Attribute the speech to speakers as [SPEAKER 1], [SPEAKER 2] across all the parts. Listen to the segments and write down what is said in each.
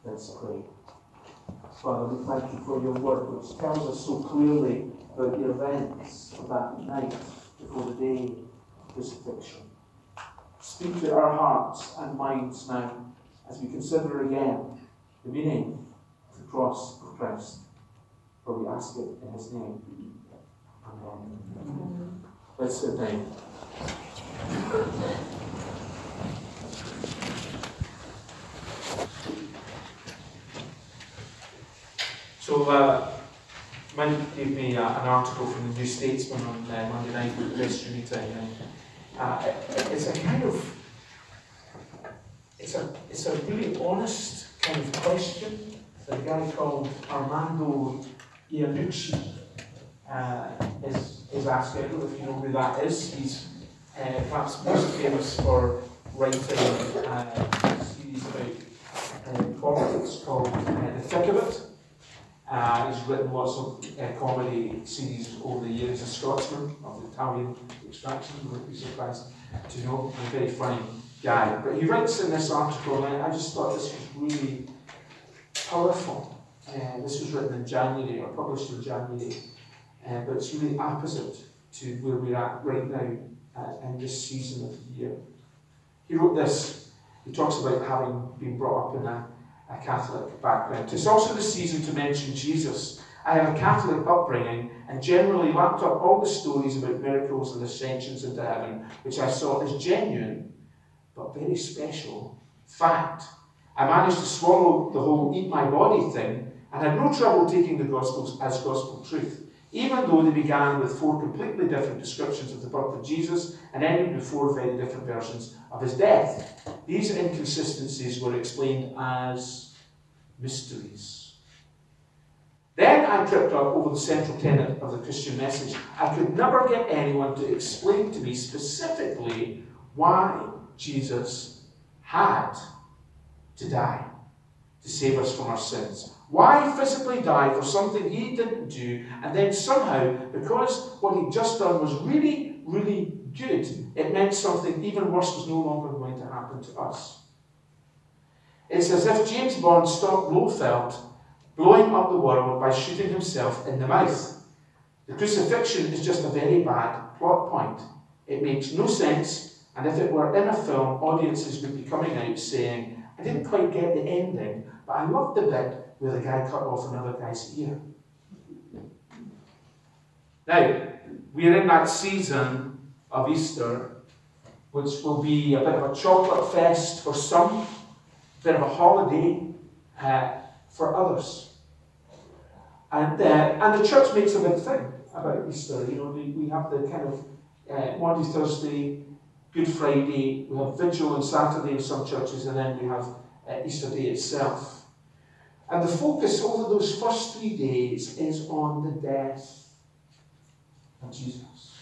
[SPEAKER 1] Let's pray. Father, we thank you for your word, which tells us so clearly about the events of that night before the day of crucifixion. Speak to our hearts and minds now as we consider again the meaning of the cross of Christ. For we ask it in his name. Amen. Let's sit down. So, Mike gave me an article from the New Statesman on Monday night with Chris Unita, and it's a kind of, it's a really honest kind of question that a guy called Armando Iannucci is asking. I don't know if you know who that is. He's perhaps most famous for writing a series about politics called The Thick of It. He's written lots of comedy series over the years. He's a Scotsman of Italian extraction, you wouldn't be surprised to know. He's a very funny guy. But he writes in this article, and I just thought this was really powerful. This was written in January, or published in January, but it's really opposite to where we're at right now in this season of the year. He wrote this. He talks about having been brought up in a Catholic background. It's also the season to mention Jesus. I have a Catholic upbringing and generally lapped up all the stories about miracles and ascensions into heaven, which I saw as genuine, but very special fact. I managed to swallow the whole eat my body thing and had no trouble taking the Gospels as gospel truth, even though they began with 4 completely different descriptions of the birth of Jesus and ended with 4 very different versions of his death. These inconsistencies were explained as mysteries. Then I tripped up over the central tenet of the Christian message. I could never get anyone to explain to me specifically why Jesus had to die to save us from our sins. Why physically die for something he didn't do, and then somehow, because what he'd just done was really, really good, it meant something even worse was no longer going to happen to us. It's as if James Bond stopped Blofeld blowing up the world by shooting himself in the mouth. The crucifixion is just a very bad plot point. It makes no sense, and if it were in a film, audiences would be coming out saying, I didn't quite get the ending, but I loved the bit where the guy cut off another guy's ear. Now, we're in that season of Easter, which will be a bit of a chocolate fest for some, a bit of a holiday for others. And the church makes a big thing about Easter. You know, we have the kind of Monday, Thursday, Good Friday, we have Vigil on Saturday in some churches, and then we have Easter Day itself. And the focus over those first 3 days is on the death of Jesus.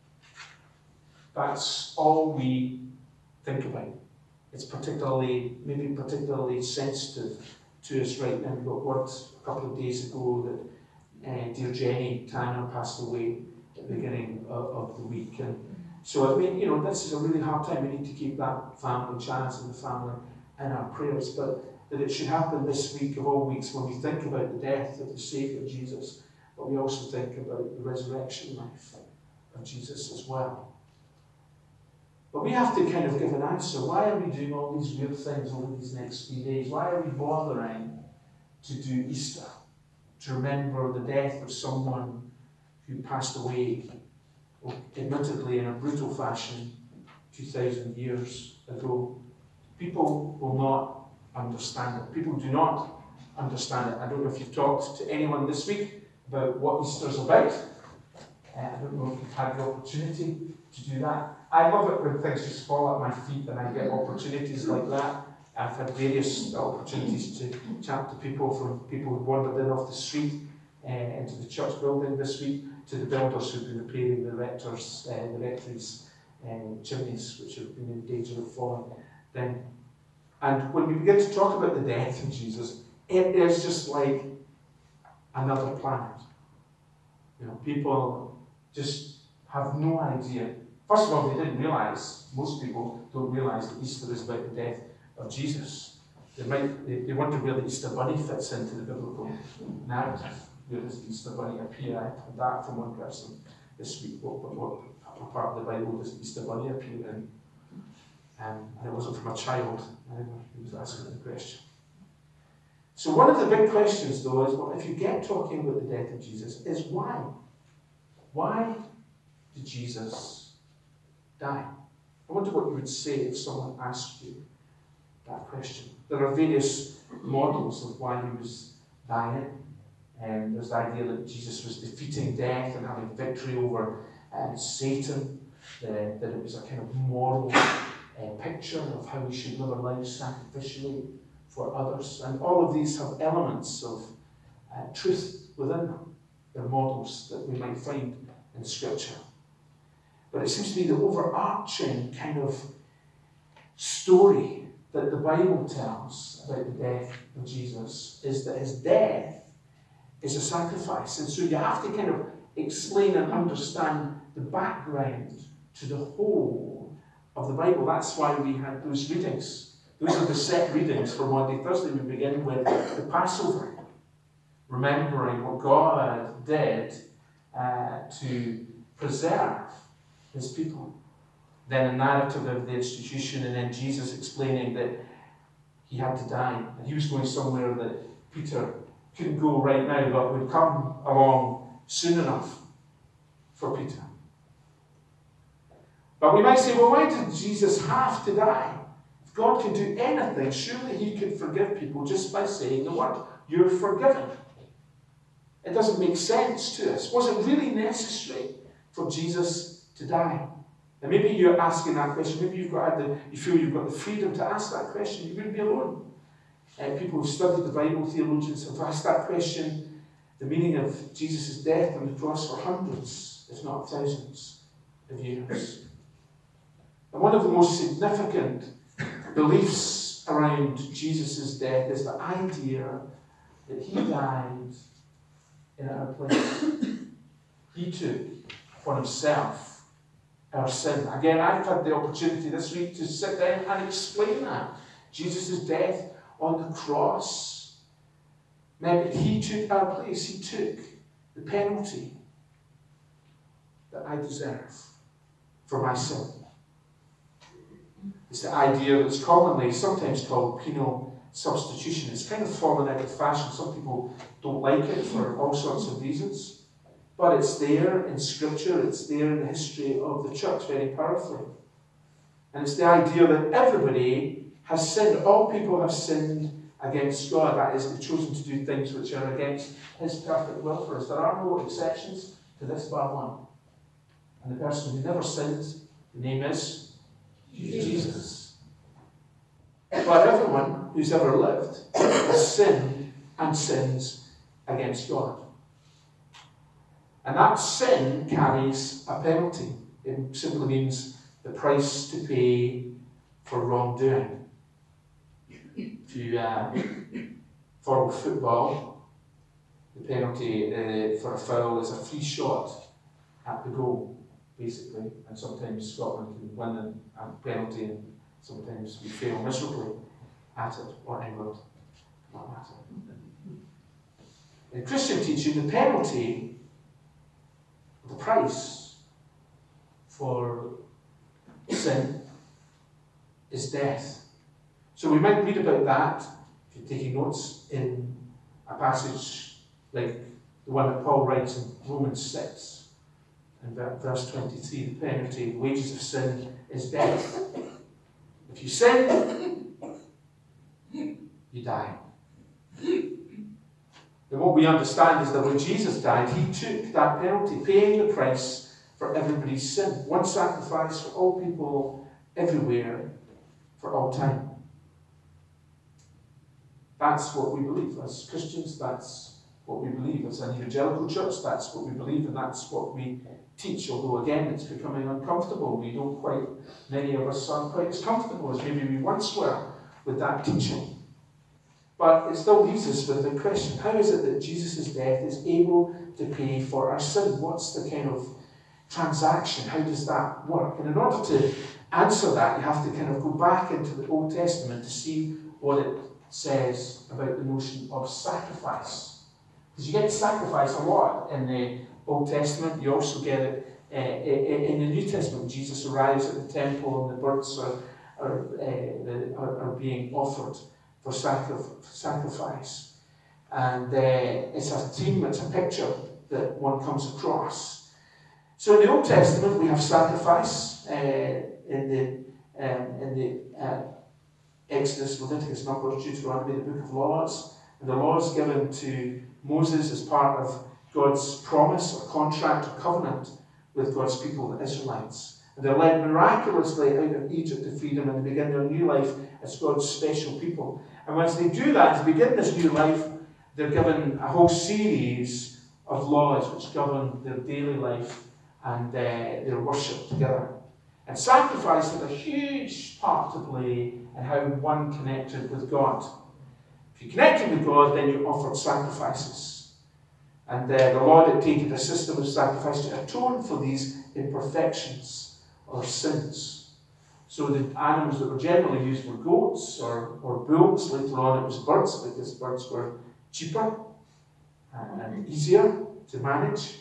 [SPEAKER 1] That's all we think about. It's maybe particularly sensitive to us right now. We got word a couple of days ago that dear Jenny Tanner passed away at the beginning of the week. And so, I mean, you know, this is a really hard time. We need to keep that family, Chaz and the family, in our prayers. But that it should happen this week of all weeks when we think about the death of the Saviour Jesus, but we also think about the resurrection life of Jesus as well. But we have to kind of give an answer. Why are we doing all these weird things over these next few days? Why are we bothering to do Easter? To remember the death of someone who passed away, admittedly in a brutal fashion, 2,000 years ago. People will not understand it. People do not understand it. I don't know if you've talked to anyone this week about what Easter's about. I don't know if you've had the opportunity to do that. I love it when things just fall at my feet and I get opportunities like that. I've had various opportunities to chat to people, from people who've wandered in off the street into the church building this week, to the builders who've been repairing the rectory's chimneys, which have been in danger of falling down. And when we begin to talk about the death of Jesus, it is just like another planet. You know, people just have no idea. First of all, they didn't realise, most people don't realise that Easter is about the death of Jesus. They wonder where the Easter Bunny fits into the biblical narrative. Where does the Easter Bunny appear? I had that from one person this week. What part of the Bible does the Easter Bunny appear in? And it wasn't from a child. He was asking the question. So one of the big questions, though, is, well, if you get talking about the death of Jesus, is why? Why did Jesus die? I wonder what you would say if someone asked you that question. There are various models of why he was dying. And there's the idea that Jesus was defeating death and having victory over Satan, that it was a kind of moral picture of how we should live our lives sacrificially for others. And all of these have elements of truth within them. They're models that we might find in Scripture. But it seems to be the overarching kind of story that the Bible tells about the death of Jesus is that his death is a sacrifice. And so you have to kind of explain and understand the background to the whole of the Bible. That's why we had those readings. Those are the set readings for Monday, Thursday. We begin with the Passover, remembering what God did to preserve his people. Then a narrative of the institution, and then Jesus explaining that he had to die, and he was going somewhere that Peter couldn't go right now, but would come along soon enough for Peter. But we might say, well, why did Jesus have to die? If God can do anything, surely he could forgive people just by saying the word, "You're forgiven." It doesn't make sense to us. Was it really necessary for Jesus to die? And maybe you're asking that question. Maybe you feel you've got the freedom to ask that question. You wouldn't be alone. People who've studied the Bible, theologians, have asked that question, the meaning of Jesus' death on the cross, for hundreds, if not thousands, of years. And one of the most significant beliefs around Jesus' death is the idea that he died in our place. He took upon himself our sin. Again, I've had the opportunity this week to sit down and explain that. Jesus' death on the cross meant that he took our place. He took the penalty that I deserve for my sin. It's the idea that's commonly sometimes called penal substitution. It's kind of fallen out of fashion. Some people don't like it for all sorts of reasons. But it's there in Scripture, it's there in the history of the church very powerfully. And it's the idea that everybody has sinned. All people have sinned against God. That is, they've chosen to do things which are against his perfect will for us. There are no exceptions to this bar one. And the person who never sins, the name is Jesus. But everyone who's ever lived has sinned and sins against God. And that sin carries a penalty. It simply means the price to pay for wrongdoing. If you follow football, the penalty for a foul is a free shot at the goal, basically. And sometimes Scotland can win a penalty, and sometimes we fail miserably at it, or England, for that matter. In Christian teaching, the penalty, the price for sin is death. So we might read about that, if you're taking notes, in a passage like the one that Paul writes in Romans 6, and verse 23, the penalty, the wages of sin is death. If you sin, you die. And what we understand is that when Jesus died, he took that penalty, paying the price for everybody's sin. One sacrifice for all people, everywhere, for all time. That's what we believe as Christians. That's what we believe as an evangelical church. That's what we believe, and that's what we teach. Although, again, it's becoming uncomfortable. Many of us aren't quite as comfortable as maybe we once were with that teaching. But it still leaves us with the question, how is it that Jesus' death is able to pay for our sin? What's the kind of transaction? How does that work? And in order to answer that, you have to kind of go back into the Old Testament to see what it says about the notion of sacrifice. Because you get sacrifice a lot in the Old Testament. You also get it in the New Testament. Jesus arrives at the temple and the birds are being offered for sacrifice. And it's a theme, it's a picture that one comes across. So in the Old Testament we have sacrifice in the Exodus, Leviticus, Numbers, Deuteronomy, the Book of Laws. And the laws given to Moses as part of God's promise or contract or covenant with God's people, the Israelites. And they're led miraculously out of Egypt to freedom and they begin their new life as God's special people. And once they do that, to begin this new life, they're given a whole series of laws which govern their daily life and their worship together. And sacrifice had a huge part to play in how one connected with God. If you connected with God, then you offered sacrifices. And the law dictated a system of sacrifice to atone for these imperfections or sins. So the animals that were generally used were goats or bulls. Later on it was birds, because birds were cheaper and easier to manage.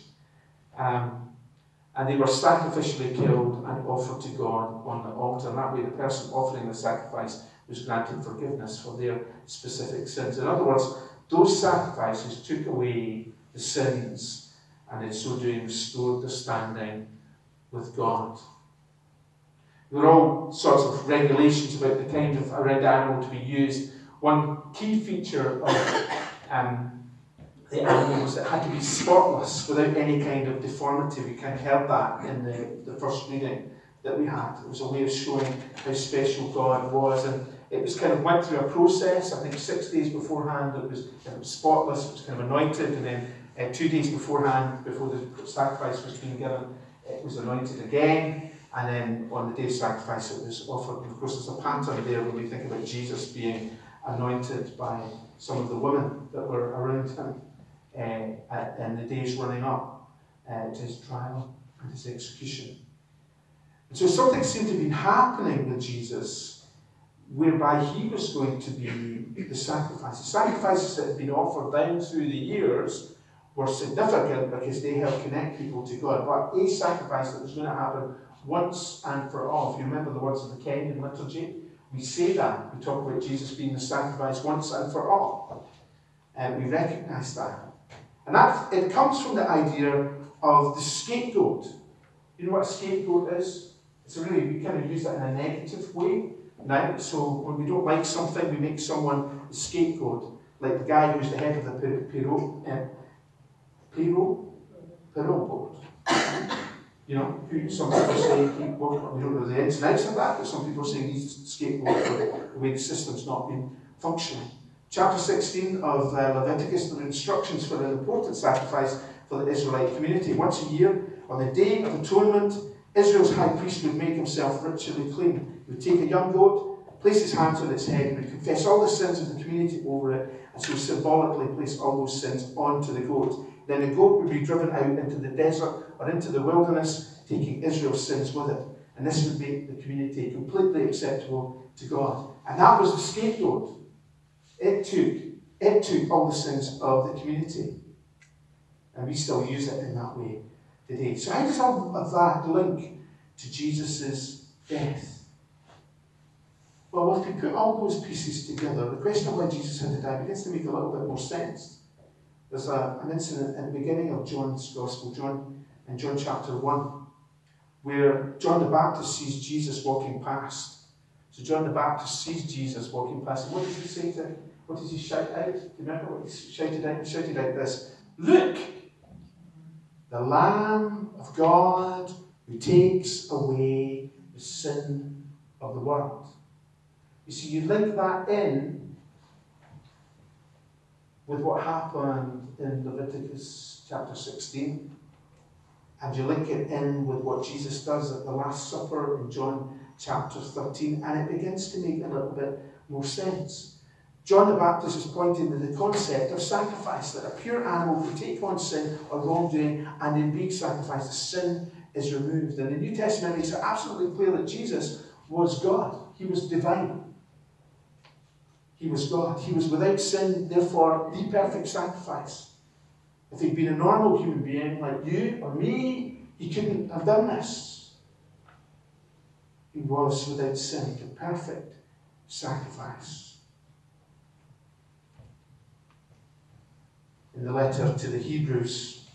[SPEAKER 1] And they were sacrificially killed and offered to God on the altar. And that way the person offering the sacrifice was granted forgiveness for their specific sins. In other words, those sacrifices took away the sins and in so doing restored their standing with God. There are all sorts of regulations about the kind of a red animal to be used. One key feature of the animal was it had to be spotless without any kind of deformity. We kind of heard that in the first reading that we had. It was a way of showing how special God was, and it was kind of went through a process. I think 6 days beforehand it was spotless, it was kind of anointed, and then 2 days beforehand, before the sacrifice was being given, it was anointed again, and then on the day of sacrifice it was offered. And of course there's a pattern there when we think about Jesus being anointed by some of the women that were around him in the days running up to his trial and his execution. And so something seemed to be happening with Jesus whereby he was going to be the sacrifice. The sacrifices that had been offered down through the years were significant because they helped connect people to God. But a sacrifice that was going to happen once and for all. If you remember the words of the Kenyan liturgy, we say that. We talk about Jesus being the sacrifice once and for all. And we recognise that. And that it comes from the idea of the scapegoat. You know what a scapegoat is? It's we kind of use that in a negative way. Now, so when we don't like something, we make someone a scapegoat. Like the guy who's the head of the payroll board. You know, some people say, well, we don't know the ins and outs of that, but some people say he's scapegoat for the way the system's not been functioning. Chapter 16 of Leviticus, there are instructions for an important sacrifice for the Israelite community. Once a year, on the Day of Atonement, Israel's high priest would make himself ritually clean. He would take a young goat, place his hands on its head, and would confess all the sins of the community over it, and so symbolically place all those sins onto the goat. Then the goat would be driven out into the desert or into the wilderness, taking Israel's sins with it. And this would make the community completely acceptable to God. And that was the scapegoat. It took all the sins of the community. And we still use it in that way today. So how does all of that link to Jesus' death? Well, if we put all those pieces together, the question of why Jesus had to die begins to make a little bit more sense. There's an incident in the beginning of John's Gospel, in John chapter 1, where John the Baptist sees Jesus walking past. So John the Baptist sees Jesus walking past. And what does he say to him? What does he shout out? Do you remember what he shouted out? He shouted out this: "Look, the Lamb of God who takes away the sin of the world." You see, you link that in with what happened in Leviticus chapter 16. And you link it in with what Jesus does at the Last Supper in John chapter 13. And it begins to make a little bit more sense. John the Baptist is pointing to the concept of sacrifice, that a pure animal can take on sin or wrongdoing, and in being sacrificed, the sin is removed. And the New Testament makes it absolutely clear that Jesus was God. He was divine.
[SPEAKER 2] He was God. He was without sin, therefore the perfect sacrifice. If he'd been a normal human being like you or me, he couldn't have done this. He was without sin, the perfect sacrifice. In the letter to the Hebrews,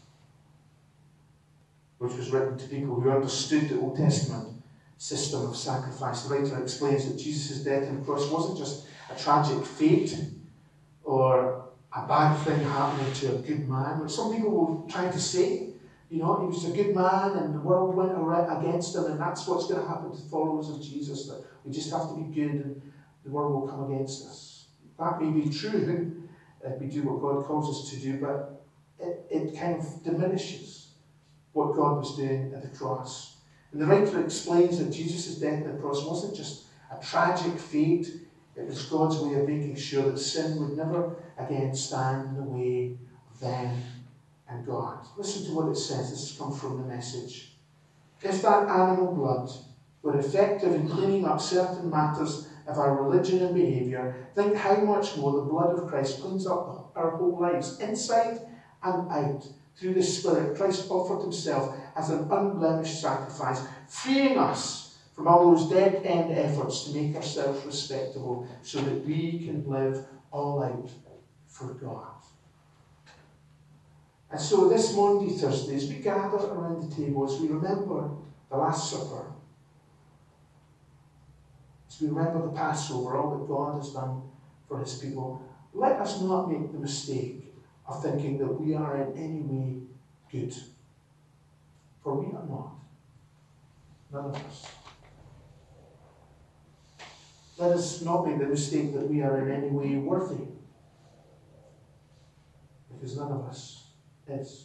[SPEAKER 2] which was written to people who understood the Old Testament system of sacrifice, the writer explains that Jesus' death on the cross wasn't just a tragic fate or a bad thing happening to a good man, which some people will try to say. He was a good man and the world went against him, and that's what's going to happen to followers of Jesus, that we just have to be good and the world will come against us. That may be true if we do what God calls us to do, but it kind of diminishes what God was doing at the cross. And the writer explains that Jesus' death on the cross wasn't just a tragic fate, it was God's way of making sure that sin would never again stand in the way of them and God. Listen to what it says. This has come from the Message. If that animal blood were effective in cleaning up certain matters of our religion and behaviour, think how much more the blood of Christ cleans up our whole lives, inside and out. Through the Spirit, Christ offered himself as an unblemished sacrifice, freeing us from all those dead-end efforts to make ourselves respectable so that we can live all out for God. And so this Maundy Thursday, as we gather around the table, as we remember the Last Supper, as we remember the Passover, all that God has done for his people, let us not make the mistake of thinking that we are in any way good. For we are not. None of us. Let us not make the mistake that we are in any way worthy. Because none of us is.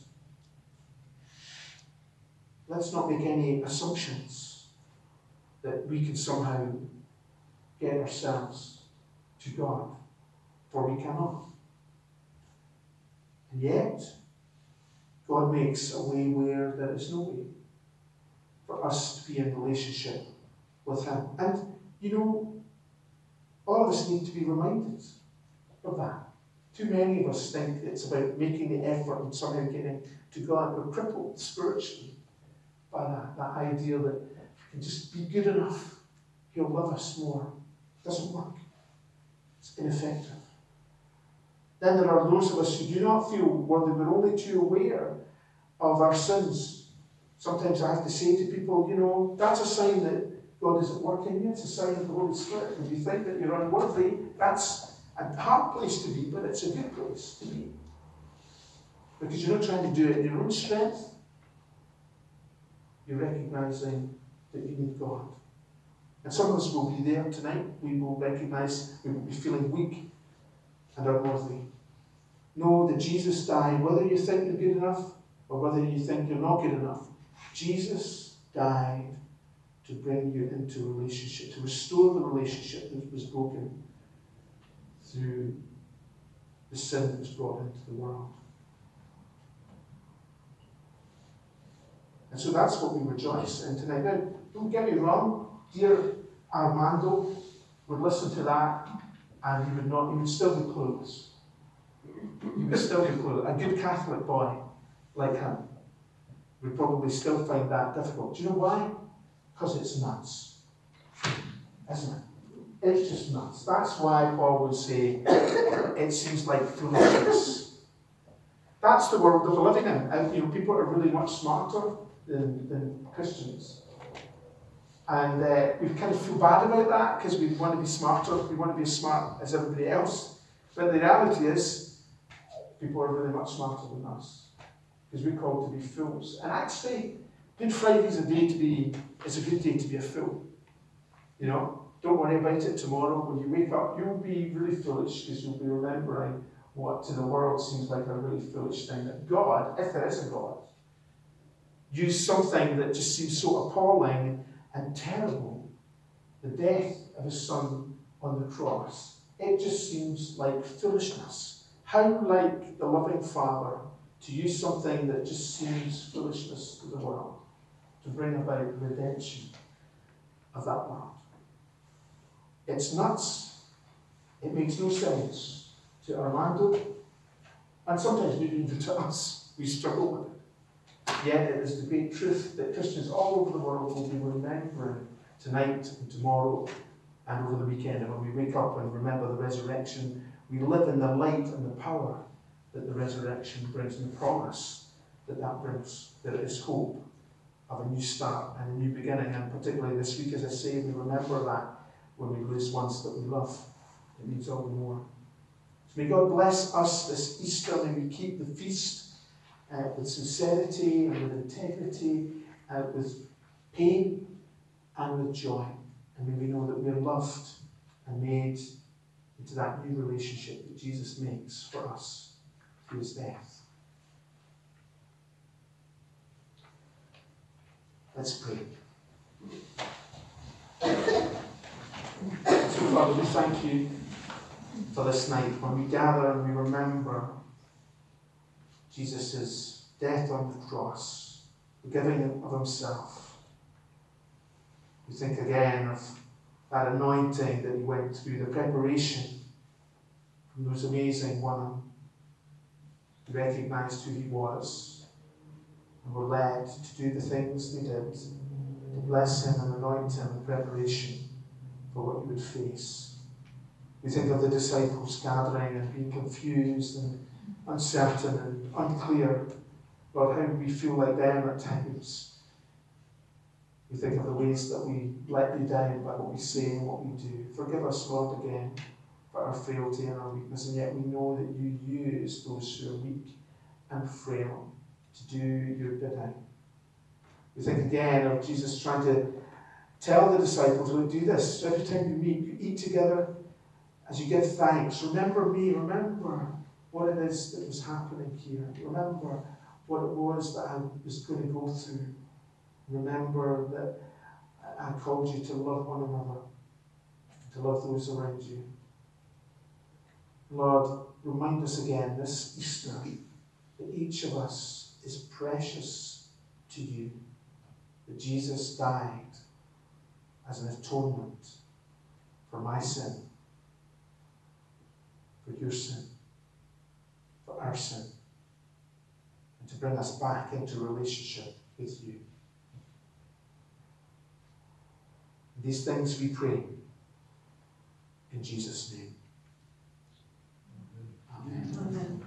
[SPEAKER 2] Let's not make any assumptions that we can somehow get ourselves to God, for we cannot. And yet, God makes a way where there is no way for us to be in relationship with him. And, all of us need to be reminded of that. Too many of us think it's about making the effort and somehow getting to God. We're crippled spiritually by that idea that if we can just be good enough, he'll love us more. It doesn't work. It's ineffective. Then there are those of us who do not feel worthy. We're only too aware of our sins. Sometimes I have to say to people, that's a sign that God isn't working. It's a sign of the Holy Spirit. If you think that you're unworthy, that's a hard place to be, but it's a good place to be. Because you're not trying to do it in your own strength. You're recognizing that you need God. And some of us will be there tonight. We will recognize we will be feeling weak and unworthy. Know that Jesus died, whether you think you're good enough or whether you think you're not good enough. Jesus died to bring you into a relationship, to restore the relationship that was broken through the sin that was brought into the world. And so that's what we rejoice in tonight. Now, don't get me wrong, dear Armando would listen to that and he would still be clueless. He would still be clueless. A good Catholic boy like him would probably still find that difficult. Do you know why? Because it's nuts. Isn't it? It's just nuts. That's why Paul would say it seems like foolishness. That's the world that we're living in. And people are really much smarter than Christians. And we kind of feel bad about that because we want to be smarter. We want to be as smart as everybody else. But the reality is, people are really much smarter than us. Because we're called to be fools. And actually, Good Friday is a good day to be a fool. Don't worry about it tomorrow. When you wake up, you'll be really foolish because you'll be remembering what to the world seems like a really foolish thing. That God, if there is a God, used something that just seems so appalling and terrible, the death of his son on the cross. It just seems like foolishness. How like the loving Father to use something that just seems foolishness to the world to bring about redemption of that world. It's nuts. It makes no sense to Armando, and sometimes maybe even to us. We struggle with it. Yet it is the great truth that Christians all over the world will be remembering tonight and tomorrow and over the weekend. And when we wake up and remember the resurrection, we live in the light and the power that the resurrection brings, and the promise that that brings. There is hope of a new start and a new beginning. And particularly this week, as I say, we remember that when we lose ones that we love. It means all the more. So may God bless us this Easter. May we keep the feast with sincerity and with integrity, with pain and with joy. And may we know that we are loved and made into that new relationship that Jesus makes for us through his death. Let's pray. So, Father, we thank you for this night when we gather and we remember Jesus' death on the cross, the giving of himself. We think again of that anointing that he went through, the preparation from those amazing women who recognized who he was and were led to do the things they did, to bless him and anoint him in preparation for what he would face. We think of the disciples gathering and being confused and uncertain and unclear. Lord, how we feel like them at times. We think of the ways that we let you down by what we say and what we do. Forgive us, Lord, again for our frailty and our weakness, and yet we know that you use those who are weak and frail to do your bidding. We think again of Jesus trying to tell the disciples, "Look, do this. Every time you meet, you eat together as you give thanks. Remember me. Remember what it is that was happening here. Remember what it was that I was going to go through. Remember that I called you to love one another, to love those around you." Lord, remind us again this Easter that each of us is precious to you, that Jesus died as an atonement for my sin, for your sin, for our sin, and to bring us back into relationship with you. These things we pray in Jesus' name. Amen. Amen.